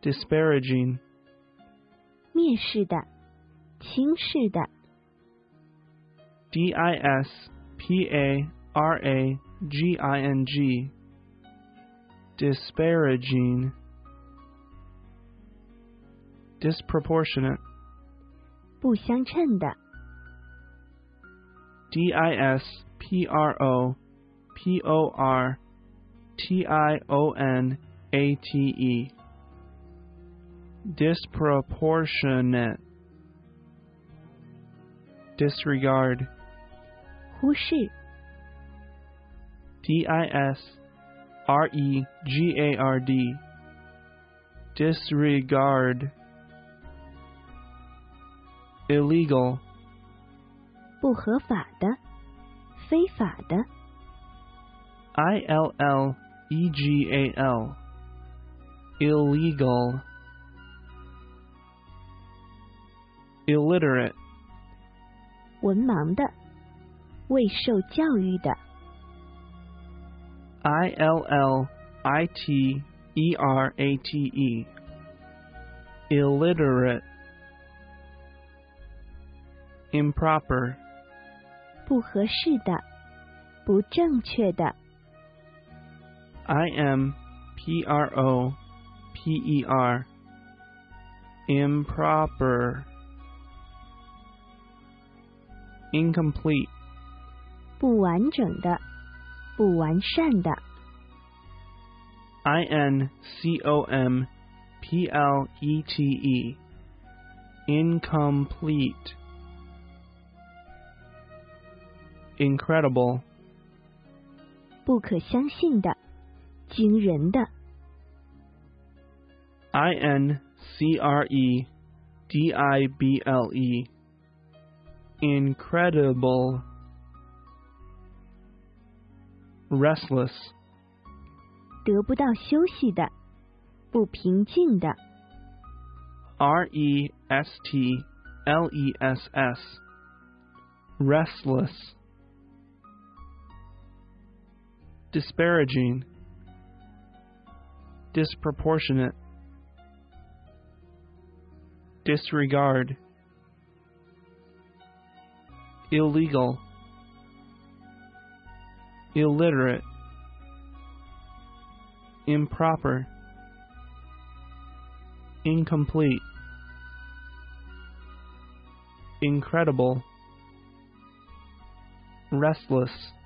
disparaging, 蔑视的，轻视的， disparaging, disparaging, disproportionate, 不相称的， disproportionate, disproportionate, disregard, 忽视， disregard, disregard, illegal, 不合法的，非法的， illegal, illegal, illiterate, 文盲的，未受教育的， illiterate, illiterate, improper, 不合适的，不正确的， improper, improper, incomplete, 不完整的，不完善的， incomplete, incomplete, incredible, 不可相信的，惊人的， incredible, incredible, restless, 得不到休息的，不平静的， restless, restless, disparaging, disproportionate, disregard, illegal, illiterate, improper, incomplete, incredible, restless,